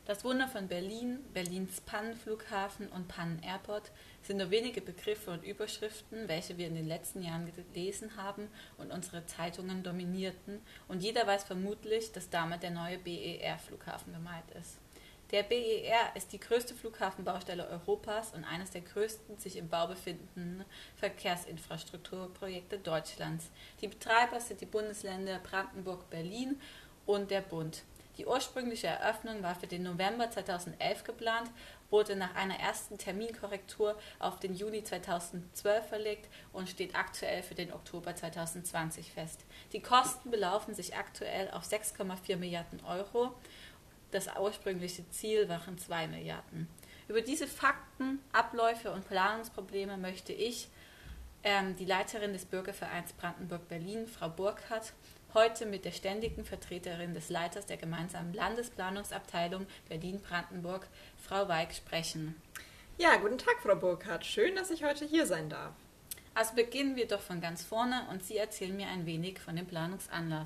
Das Wunder von Berlin, Berlins Pannenflughafen und Pannen-Airport sind nur wenige Begriffe und Überschriften, welche wir in den letzten Jahren gelesen haben und unsere Zeitungen dominierten, und jeder weiß vermutlich, dass damit der neue BER-Flughafen gemeint ist. Der BER ist die größte Flughafenbaustelle Europas und eines der größten sich im Bau befindenden Verkehrsinfrastrukturprojekte Deutschlands. Die Betreiber sind die Bundesländer Brandenburg, Berlin und der Bund. Die ursprüngliche Eröffnung war für den November 2011 geplant, wurde nach einer ersten Terminkorrektur auf den Juni 2012 verlegt und steht aktuell für den Oktober 2020 fest. Die Kosten belaufen sich aktuell auf 6,4 Milliarden Euro. Das ursprüngliche Ziel waren 2 Milliarden. Über diese Fakten, Abläufe und Planungsprobleme möchte ich, die Leiterin des Bürgervereins Brandenburg-Berlin, Frau Burkhardt, heute mit der ständigen Vertreterin des Leiters der gemeinsamen Landesplanungsabteilung Berlin-Brandenburg, Frau Weig, sprechen. Ja, guten Tag, Frau Burkhardt. Schön, dass ich heute hier sein darf. Also beginnen wir doch von ganz vorne und Sie erzählen mir ein wenig von dem Planungsanlass.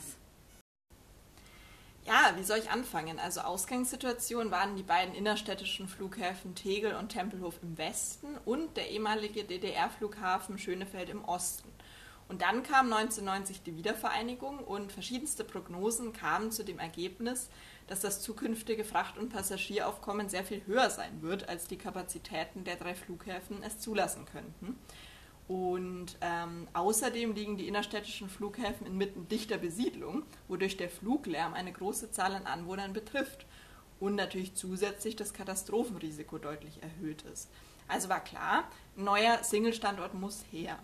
Ja, wie soll ich anfangen? Also Ausgangssituation waren die beiden innerstädtischen Flughäfen Tegel und Tempelhof im Westen und der ehemalige DDR-Flughafen Schönefeld im Osten. Und dann kam 1990 die Wiedervereinigung und verschiedenste Prognosen kamen zu dem Ergebnis, dass das zukünftige Fracht- und Passagieraufkommen sehr viel höher sein wird, als die Kapazitäten der 3 Flughäfen es zulassen könnten. Und außerdem liegen die innerstädtischen Flughäfen inmitten dichter Besiedlung, wodurch der Fluglärm eine große Zahl an Anwohnern betrifft und natürlich zusätzlich das Katastrophenrisiko deutlich erhöht ist. Also war klar, ein neuer Single-Standort muss her.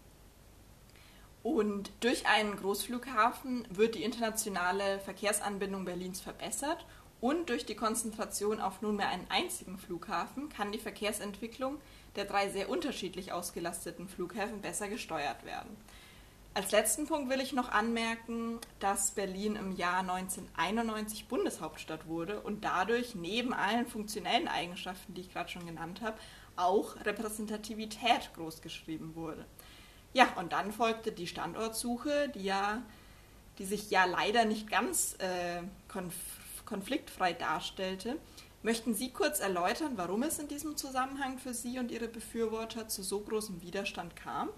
Und durch einen Großflughafen wird die internationale Verkehrsanbindung Berlins verbessert und durch die Konzentration auf nunmehr einen einzigen Flughafen kann die Verkehrsentwicklung der 3 sehr unterschiedlich ausgelasteten Flughäfen besser gesteuert werden. Als letzten Punkt will ich noch anmerken, dass Berlin im Jahr 1991 Bundeshauptstadt wurde und dadurch neben allen funktionellen Eigenschaften, die ich gerade schon genannt habe, auch Repräsentativität großgeschrieben wurde. Ja, und dann folgte die Standortsuche, die sich ja leider nicht ganz konfliktfrei darstellte. Möchten Sie kurz erläutern, warum es in diesem Zusammenhang für Sie und Ihre Befürworter zu so großem Widerstand kam?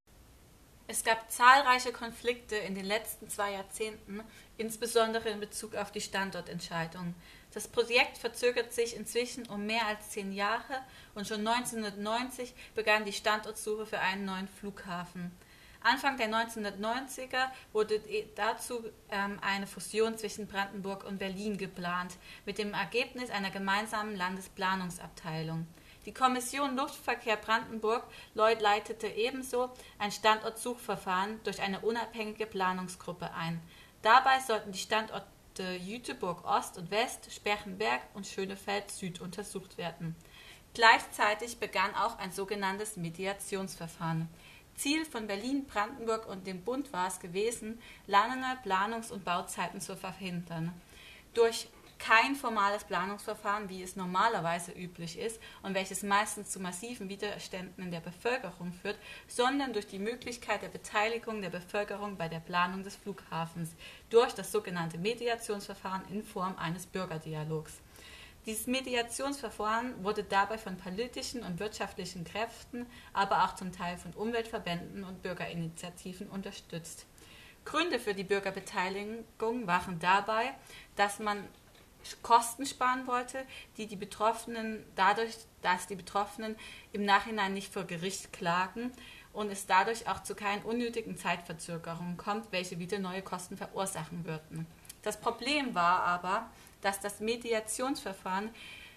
Es gab zahlreiche Konflikte in den letzten 2 Jahrzehnten, insbesondere in Bezug auf die Standortentscheidung. Das Projekt verzögert sich inzwischen um mehr als 10 Jahre und schon 1990 begann die Standortsuche für einen neuen Flughafen. Anfang der 1990er wurde dazu eine Fusion zwischen Brandenburg und Berlin geplant, mit dem Ergebnis einer gemeinsamen Landesplanungsabteilung. Die Kommission Luftverkehr Brandenburg leitete ebenso ein Standortsuchverfahren durch eine unabhängige Planungsgruppe ein. Dabei sollten die Standorte Jüterbog Ost und West, Sperchenberg und Schönefeld Süd untersucht werden. Gleichzeitig begann auch ein sogenanntes Mediationsverfahren. Ziel von Berlin, Brandenburg und dem Bund war es gewesen, lange Planungs- und Bauzeiten zu verhindern. Durch kein formales Planungsverfahren, wie es normalerweise üblich ist und welches meistens zu massiven Widerständen in der Bevölkerung führt, sondern durch die Möglichkeit der Beteiligung der Bevölkerung bei der Planung des Flughafens durch das sogenannte Mediationsverfahren in Form eines Bürgerdialogs. Dieses Mediationsverfahren wurde dabei von politischen und wirtschaftlichen Kräften, aber auch zum Teil von Umweltverbänden und Bürgerinitiativen unterstützt. Gründe für die Bürgerbeteiligung waren dabei, dass man Kosten sparen wollte, dadurch, dass die Betroffenen im Nachhinein nicht vor Gericht klagen und es dadurch auch zu keinen unnötigen Zeitverzögerungen kommt, welche wieder neue Kosten verursachen würden. Das Problem war aber, dass das Mediationsverfahren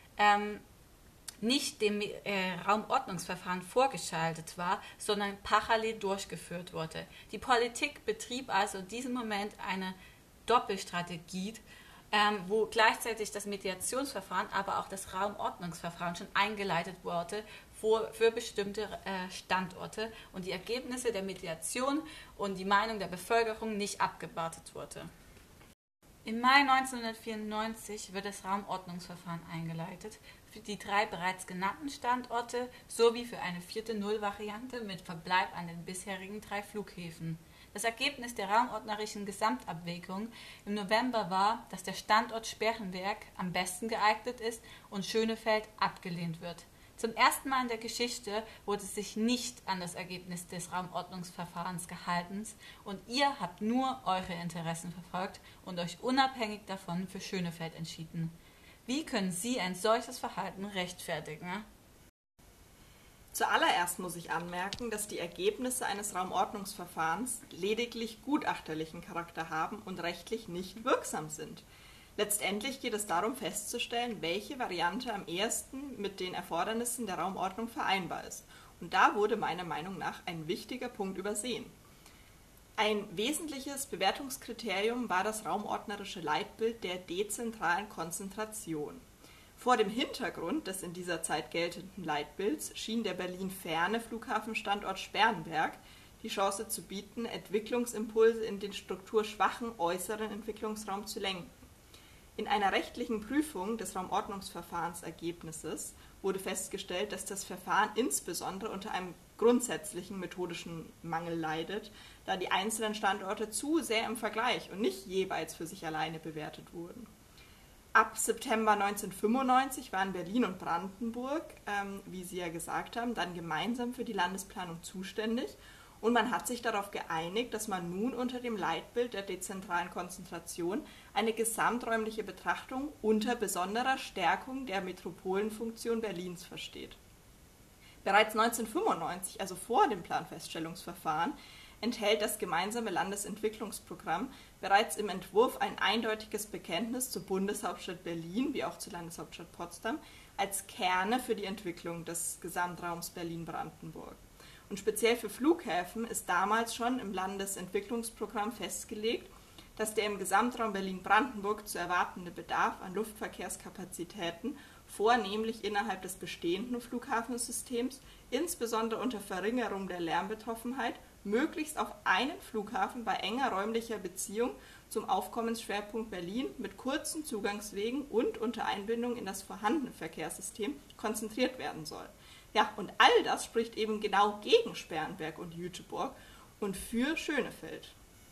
nicht dem Raumordnungsverfahren vorgeschaltet war, sondern parallel durchgeführt wurde. Die Politik betrieb also in diesem Moment eine Doppelstrategie, wo gleichzeitig das Mediationsverfahren, aber auch das Raumordnungsverfahren schon eingeleitet wurde für bestimmte Standorte und die Ergebnisse der Mediation und die Meinung der Bevölkerung nicht abgewartet wurde. Im Mai 1994 wird das Raumordnungsverfahren eingeleitet für die 3 bereits genannten Standorte sowie für eine 4. Nullvariante mit Verbleib an den bisherigen 3 Flughäfen. Das Ergebnis der raumordnerischen Gesamtabwägung im November war, dass der Standort Sperrenberg am besten geeignet ist und Schönefeld abgelehnt wird. Zum ersten Mal in der Geschichte wurde sich nicht an das Ergebnis des Raumordnungsverfahrens gehalten und ihr habt nur eure Interessen verfolgt und euch unabhängig davon für Schönefeld entschieden. Wie können Sie ein solches Verhalten rechtfertigen? Zuallererst muss ich anmerken, dass die Ergebnisse eines Raumordnungsverfahrens lediglich gutachterlichen Charakter haben und rechtlich nicht wirksam sind. Letztendlich geht es darum festzustellen, welche Variante am ehesten mit den Erfordernissen der Raumordnung vereinbar ist. Und da wurde meiner Meinung nach ein wichtiger Punkt übersehen. Ein wesentliches Bewertungskriterium war das raumordnerische Leitbild der dezentralen Konzentration. Vor dem Hintergrund des in dieser Zeit geltenden Leitbilds schien der Berlin-ferne Flughafenstandort Sperrenberg die Chance zu bieten, Entwicklungsimpulse in den strukturschwachen äußeren Entwicklungsraum zu lenken. In einer rechtlichen Prüfung des Raumordnungsverfahrensergebnisses wurde festgestellt, dass das Verfahren insbesondere unter einem grundsätzlichen methodischen Mangel leidet, da die einzelnen Standorte zu sehr im Vergleich und nicht jeweils für sich alleine bewertet wurden. Ab September 1995 waren Berlin und Brandenburg, wie Sie ja gesagt haben, dann gemeinsam für die Landesplanung zuständig. Und man hat sich darauf geeinigt, dass man nun unter dem Leitbild der dezentralen Konzentration eine gesamträumliche Betrachtung unter besonderer Stärkung der Metropolenfunktion Berlins versteht. Bereits 1995, also vor dem Planfeststellungsverfahren, enthält das gemeinsame Landesentwicklungsprogramm bereits im Entwurf ein eindeutiges Bekenntnis zur Bundeshauptstadt Berlin wie auch zur Landeshauptstadt Potsdam als Kerne für die Entwicklung des Gesamtraums Berlin-Brandenburg. Und speziell für Flughäfen ist damals schon im Landesentwicklungsprogramm festgelegt, dass der im Gesamtraum Berlin-Brandenburg zu erwartende Bedarf an Luftverkehrskapazitäten vornehmlich innerhalb des bestehenden Flughafensystems, insbesondere unter Verringerung der Lärmbetroffenheit, möglichst auf einen Flughafen bei enger räumlicher Beziehung zum Aufkommensschwerpunkt Berlin mit kurzen Zugangswegen und unter Einbindung in das vorhandene Verkehrssystem konzentriert werden soll. Ja, und all das spricht eben genau gegen Sperrenberg und Jüterbog und für Schönefeld.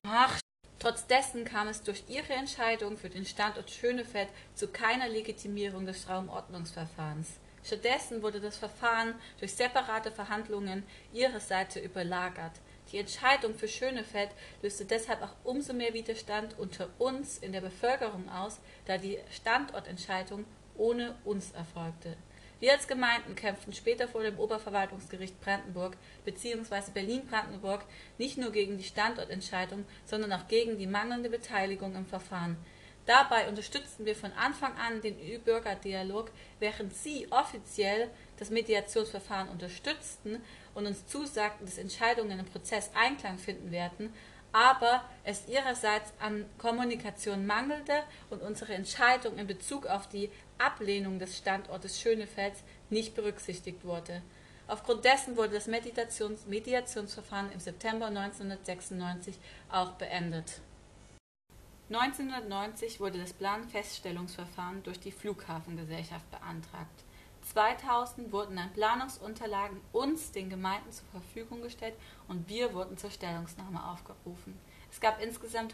Trotz dessen kam es durch ihre Entscheidung für den Standort Schönefeld zu keiner Legitimierung des Raumordnungsverfahrens. Stattdessen wurde das Verfahren durch separate Verhandlungen ihrer Seite überlagert. Die Entscheidung für Schönefeld löste deshalb auch umso mehr Widerstand unter uns in der Bevölkerung aus, da die Standortentscheidung ohne uns erfolgte. Wir als Gemeinden kämpften später vor dem Oberverwaltungsgericht Brandenburg bzw. Berlin-Brandenburg nicht nur gegen die Standortentscheidung, sondern auch gegen die mangelnde Beteiligung im Verfahren. Dabei unterstützten wir von Anfang an den Bürgerdialog, während sie offiziell das Mediationsverfahren unterstützten und uns zusagten, dass Entscheidungen im Prozess Einklang finden werden, aber es ihrerseits an Kommunikation mangelte und unsere Entscheidung in Bezug auf die Ablehnung des Standortes Schönefelds nicht berücksichtigt wurde. Aufgrund dessen wurde das Mediationsverfahren im September 1996 auch beendet. 1990 wurde das Planfeststellungsverfahren durch die Flughafengesellschaft beantragt. 2000 wurden dann Planungsunterlagen uns, den Gemeinden, zur Verfügung gestellt und wir wurden zur Stellungnahme aufgerufen. Es gab insgesamt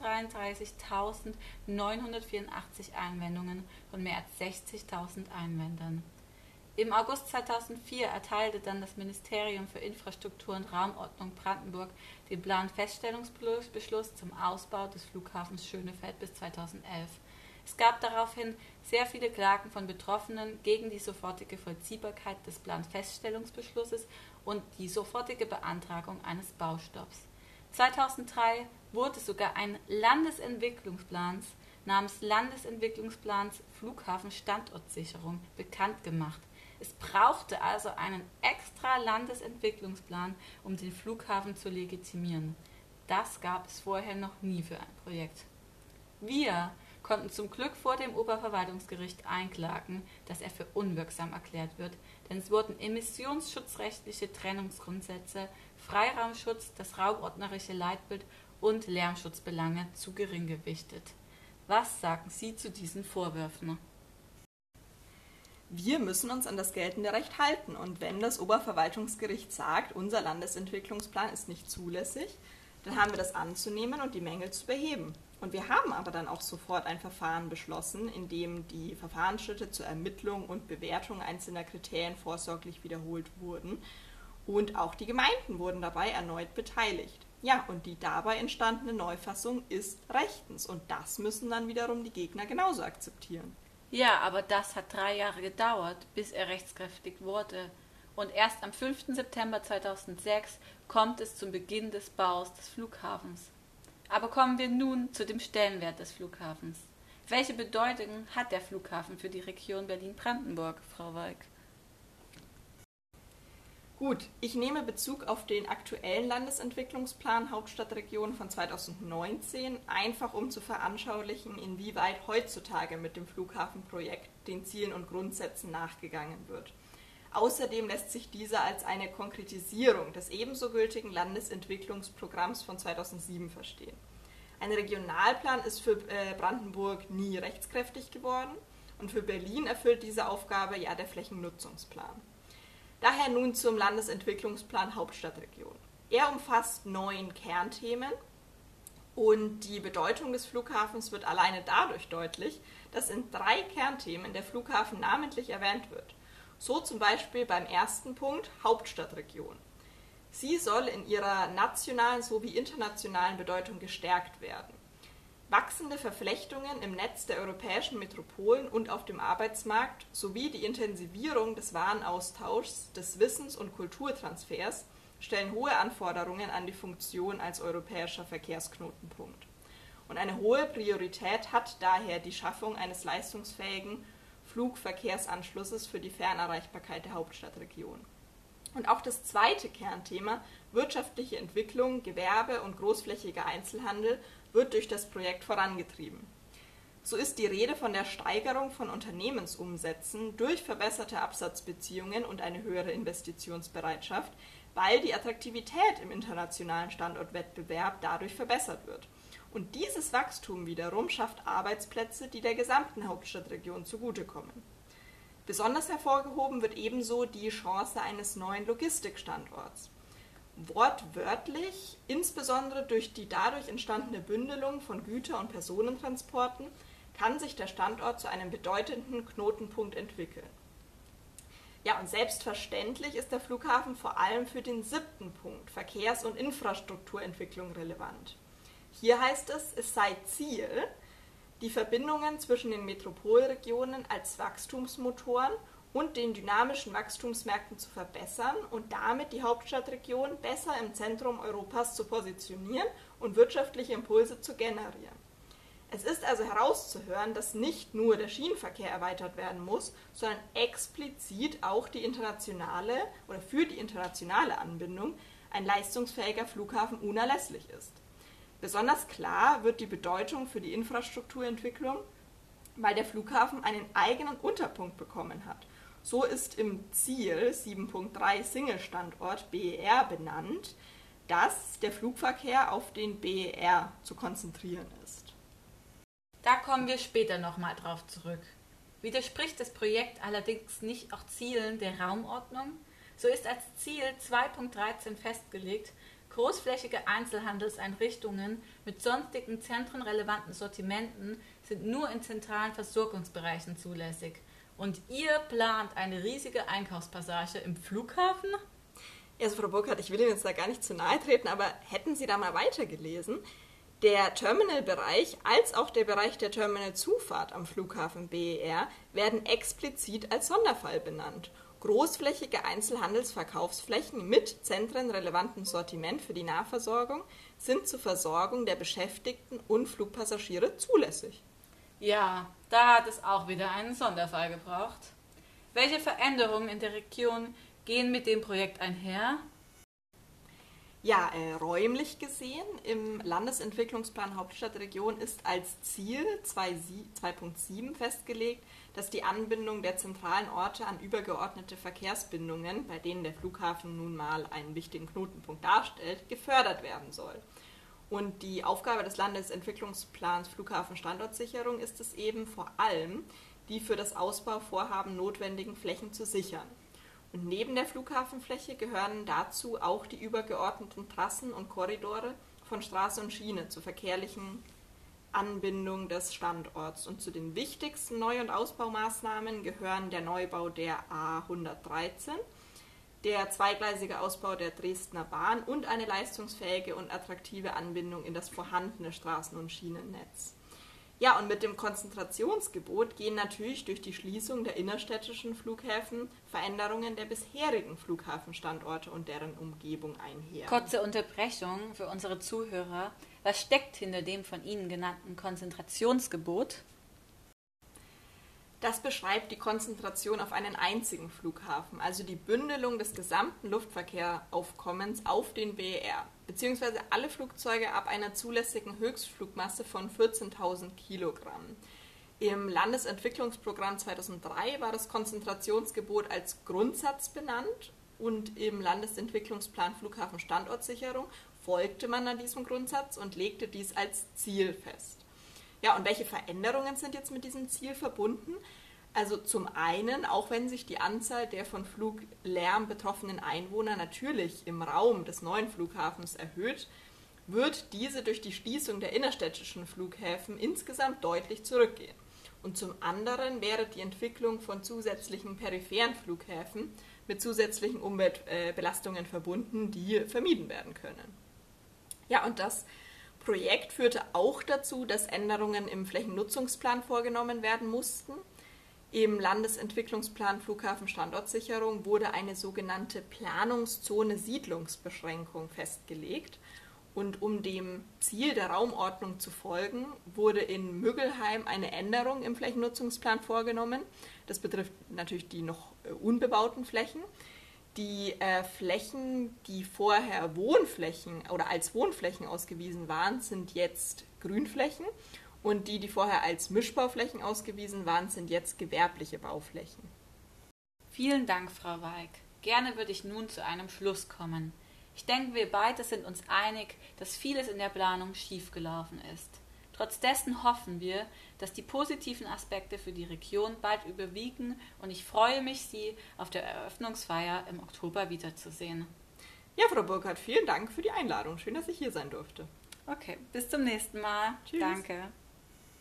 133.984 Einwendungen von mehr als 60.000 Einwendern. Im August 2004 erteilte dann das Ministerium für Infrastruktur und Raumordnung Brandenburg den Planfeststellungsbeschluss zum Ausbau des Flughafens Schönefeld bis 2011. Es gab daraufhin sehr viele Klagen von Betroffenen gegen die sofortige Vollziehbarkeit des Planfeststellungsbeschlusses und die sofortige Beantragung eines Baustopps. 2003 wurde sogar ein Landesentwicklungsplans namens Landesentwicklungsplans Flughafenstandortsicherung bekannt gemacht. Es brauchte also einen extra Landesentwicklungsplan, um den Flughafen zu legitimieren. Das gab es vorher noch nie für ein Projekt. Wir konnten zum Glück vor dem Oberverwaltungsgericht einklagen, dass er für unwirksam erklärt wird, denn es wurden emissionsschutzrechtliche Trennungsgrundsätze, Freiraumschutz, das raumordnerische Leitbild und Lärmschutzbelange zu gering gewichtet. Was sagen Sie zu diesen Vorwürfen? Wir müssen uns an das geltende Recht halten und wenn das Oberverwaltungsgericht sagt, unser Landesentwicklungsplan ist nicht zulässig, Dann haben wir das anzunehmen und die Mängel zu beheben. Und wir haben aber dann auch sofort ein Verfahren beschlossen, in dem die Verfahrensschritte zur Ermittlung und Bewertung einzelner Kriterien vorsorglich wiederholt wurden. Und auch die Gemeinden wurden dabei erneut beteiligt. Ja, und die dabei entstandene Neufassung ist rechtens. Und das müssen dann wiederum die Gegner genauso akzeptieren. Ja, aber das hat 3 Jahre gedauert, bis er rechtskräftig wurde. Und erst am 5. September 2006 kommt es zum Beginn des Baus des Flughafens. Aber kommen wir nun zu dem Stellenwert des Flughafens. Welche Bedeutung hat der Flughafen für die Region Berlin-Brandenburg, Frau Walk? Gut, ich nehme Bezug auf den aktuellen Landesentwicklungsplan Hauptstadtregion von 2019, einfach um zu veranschaulichen, inwieweit heutzutage mit dem Flughafenprojekt den Zielen und Grundsätzen nachgegangen wird. Außerdem lässt sich dieser als eine Konkretisierung des ebenso gültigen Landesentwicklungsprogramms von 2007 verstehen. Ein Regionalplan ist für Brandenburg nie rechtskräftig geworden und für Berlin erfüllt diese Aufgabe ja der Flächennutzungsplan. Daher nun zum Landesentwicklungsplan Hauptstadtregion. Er umfasst 9 Kernthemen und die Bedeutung des Flughafens wird alleine dadurch deutlich, dass in 3 Kernthemen der Flughafen namentlich erwähnt wird. So zum Beispiel beim ersten Punkt Hauptstadtregion. Sie soll in ihrer nationalen sowie internationalen Bedeutung gestärkt werden. Wachsende Verflechtungen im Netz der europäischen Metropolen und auf dem Arbeitsmarkt sowie die Intensivierung des Warenaustauschs, des Wissens- und Kulturtransfers stellen hohe Anforderungen an die Funktion als europäischer Verkehrsknotenpunkt. Und eine hohe Priorität hat daher die Schaffung eines leistungsfähigen Flugverkehrsanschlusses für die Fernerreichbarkeit der Hauptstadtregion. Und auch das zweite Kernthema, wirtschaftliche Entwicklung, Gewerbe und großflächiger Einzelhandel, wird durch das Projekt vorangetrieben. So ist die Rede von der Steigerung von Unternehmensumsätzen durch verbesserte Absatzbeziehungen und eine höhere Investitionsbereitschaft, weil die Attraktivität im internationalen Standortwettbewerb dadurch verbessert wird. Und dieses Wachstum wiederum schafft Arbeitsplätze, die der gesamten Hauptstadtregion zugutekommen. Besonders hervorgehoben wird ebenso die Chance eines neuen Logistikstandorts. Wortwörtlich, insbesondere durch die dadurch entstandene Bündelung von Güter- und Personentransporten, kann sich der Standort zu einem bedeutenden Knotenpunkt entwickeln. Ja, und selbstverständlich ist der Flughafen vor allem für den 7. Punkt, Verkehrs- und Infrastrukturentwicklung, relevant. Hier heißt es, es sei Ziel, die Verbindungen zwischen den Metropolregionen als Wachstumsmotoren und den dynamischen Wachstumsmärkten zu verbessern und damit die Hauptstadtregion besser im Zentrum Europas zu positionieren und wirtschaftliche Impulse zu generieren. Es ist also herauszuhören, dass nicht nur der Schienenverkehr erweitert werden muss, sondern explizit auch die internationale oder für die internationale Anbindung ein leistungsfähiger Flughafen unerlässlich ist. Besonders klar wird die Bedeutung für die Infrastrukturentwicklung, weil der Flughafen einen eigenen Unterpunkt bekommen hat. So ist im Ziel 7.3 Single-Standort BER benannt, dass der Flugverkehr auf den BER zu konzentrieren ist. Da kommen wir später nochmal drauf zurück. Widerspricht das Projekt allerdings nicht auch Zielen der Raumordnung? So ist als Ziel 2.13 festgelegt, großflächige Einzelhandelseinrichtungen mit sonstigen zentrenrelevanten Sortimenten sind nur in zentralen Versorgungsbereichen zulässig. Und ihr plant eine riesige Einkaufspassage im Flughafen? Also Frau Burkhardt, ich will Ihnen jetzt da gar nicht zu nahe treten, aber hätten Sie da mal weitergelesen? Der Terminalbereich als auch der Bereich der Terminalzufahrt am Flughafen BER werden explizit als Sonderfall benannt. Großflächige Einzelhandelsverkaufsflächen mit zentrenrelevantem Sortiment für die Nahversorgung sind zur Versorgung der Beschäftigten und Flugpassagiere zulässig. Ja, da hat es auch wieder einen Sonderfall gebraucht. Welche Veränderungen in der Region gehen mit dem Projekt einher? Ja, räumlich gesehen, im Landesentwicklungsplan Hauptstadtregion ist als Ziel 2.7 festgelegt, dass die Anbindung der zentralen Orte an übergeordnete Verkehrsbindungen, bei denen der Flughafen nun mal einen wichtigen Knotenpunkt darstellt, gefördert werden soll. Und die Aufgabe des Landesentwicklungsplans Flughafenstandortsicherung ist es eben vor allem, die für das Ausbauvorhaben notwendigen Flächen zu sichern. Und neben der Flughafenfläche gehören dazu auch die übergeordneten Trassen und Korridore von Straße und Schiene zur verkehrlichen Anbindung des Standorts. Und zu den wichtigsten Neu- und Ausbaumaßnahmen gehören der Neubau der A113, der zweigleisige Ausbau der Dresdner Bahn und eine leistungsfähige und attraktive Anbindung in das vorhandene Straßen- und Schienennetz. Ja, und mit dem Konzentrationsgebot gehen natürlich durch die Schließung der innerstädtischen Flughäfen Veränderungen der bisherigen Flughafenstandorte und deren Umgebung einher. Kurze Unterbrechung für unsere Zuhörer. Was steckt hinter dem von Ihnen genannten Konzentrationsgebot? Das beschreibt die Konzentration auf einen einzigen Flughafen, also die Bündelung des gesamten Luftverkehrsaufkommens auf den BER, beziehungsweise alle Flugzeuge ab einer zulässigen Höchstflugmasse von 14.000 Kilogramm. Im Landesentwicklungsprogramm 2003 war das Konzentrationsgebot als Grundsatz benannt und im Landesentwicklungsplan Flughafenstandortsicherung folgte man an diesem Grundsatz und legte dies als Ziel fest. Ja, und welche Veränderungen sind jetzt mit diesem Ziel verbunden? Also zum einen, auch wenn sich die Anzahl der von Fluglärm betroffenen Einwohner natürlich im Raum des neuen Flughafens erhöht, wird diese durch die Schließung der innerstädtischen Flughäfen insgesamt deutlich zurückgehen. Und zum anderen wäre die Entwicklung von zusätzlichen peripheren Flughäfen mit zusätzlichen Umweltbelastungen verbunden, die vermieden werden können. Ja, und das Projekt führte auch dazu, dass Änderungen im Flächennutzungsplan vorgenommen werden mussten. Im Landesentwicklungsplan Flughafenstandortsicherung wurde eine sogenannte Planungszone Siedlungsbeschränkung festgelegt. Und um dem Ziel der Raumordnung zu folgen, wurde in Müggelheim eine Änderung im Flächennutzungsplan vorgenommen. Das betrifft natürlich die noch unbebauten Flächen. Die Flächen, die vorher Wohnflächen oder als Wohnflächen ausgewiesen waren, sind jetzt Grünflächen und die vorher als Mischbauflächen ausgewiesen waren, sind jetzt gewerbliche Bauflächen. Vielen Dank, Frau Weig. Gerne würde ich nun zu einem Schluss kommen. Ich denke, wir beide sind uns einig, dass vieles in der Planung schiefgelaufen ist. Trotz dessen hoffen wir, dass die positiven Aspekte für die Region bald überwiegen und ich freue mich, Sie auf der Eröffnungsfeier im Oktober wiederzusehen. Ja, Frau Burkhardt, vielen Dank für die Einladung. Schön, dass ich hier sein durfte. Okay, bis zum nächsten Mal. Tschüss. Danke.